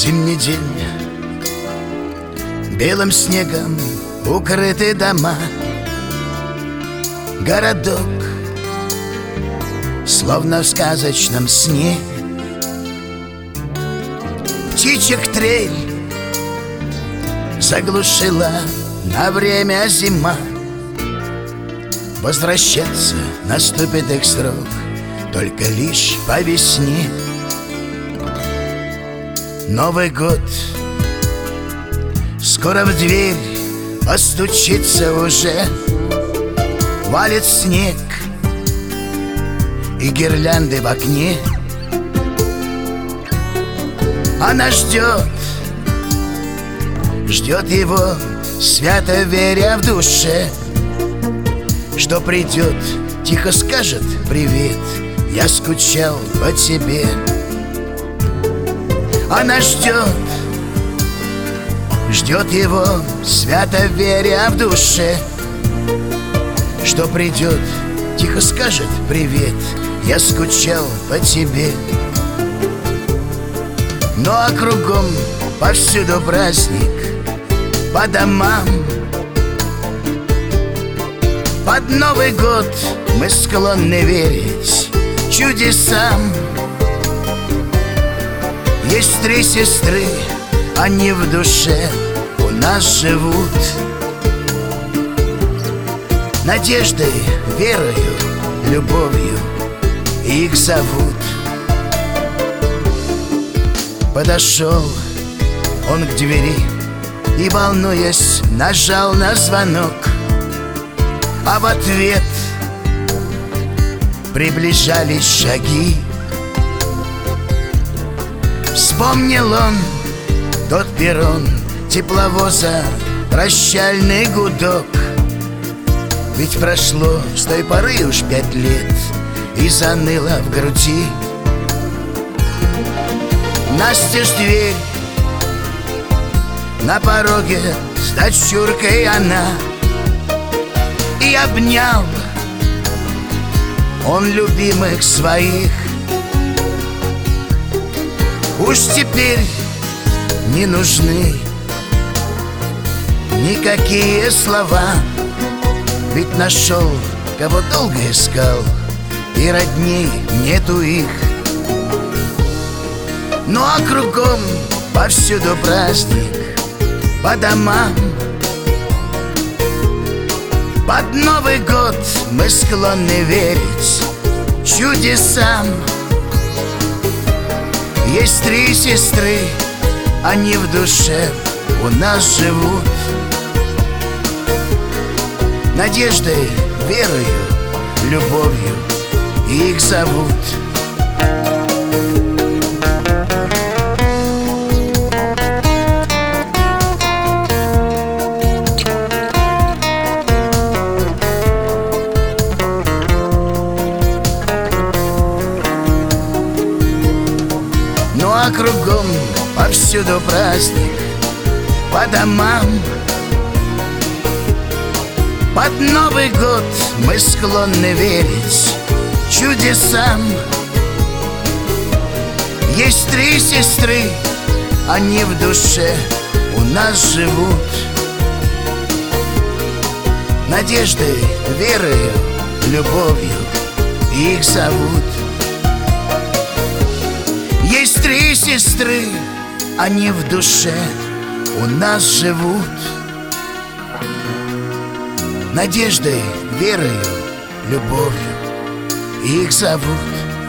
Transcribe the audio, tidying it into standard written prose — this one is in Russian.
Зимний день, белым снегом укрыты дома. Городок, словно в сказочном сне. Птичек трель заглушила на время зима. Возвращаться наступит их срок только лишь по весне. Новый год скоро в дверь постучится уже. Валит снег и гирлянды в окне. Она ждет его, свято веря в душе, что придет, тихо скажет привет, я скучал по тебе. Она ждет его, свято веря в душе, что придет, тихо скажет привет, я скучал по тебе. Ну а кругом повсюду праздник, по домам. Под Новый год мы склонны верить чудесам. Есть три сестры, они в душе у нас живут. Надеждой, верою, любовью их зовут. Подошел он к двери и, волнуясь, нажал на звонок. А в ответ приближались шаги. Вспомнил он тот перрон тепловоза, прощальный гудок. Ведь прошло с той поры уж 5 лет, и заныло в груди. Настежь дверь, на пороге с дочуркой она. И обнял он любимых своих. Уж теперь не нужны никакие слова, ведь нашел, кого долго искал, и родней нету их. Ну а кругом повсюду праздник, по домам. Под Новый год мы склонны верить чудесам. Есть три сестры, они в душе у нас живут. Надеждой, верою, любовью их зовут. Ну а кругом повсюду праздник, по домам. Под Новый год мы склонны верить чудесам. Есть три сестры, они в душе у нас живут. Надеждой, верою, любовью их зовут. Есть три сестры, они в душе у нас живут. Надеждой, верою, любовью их зовут.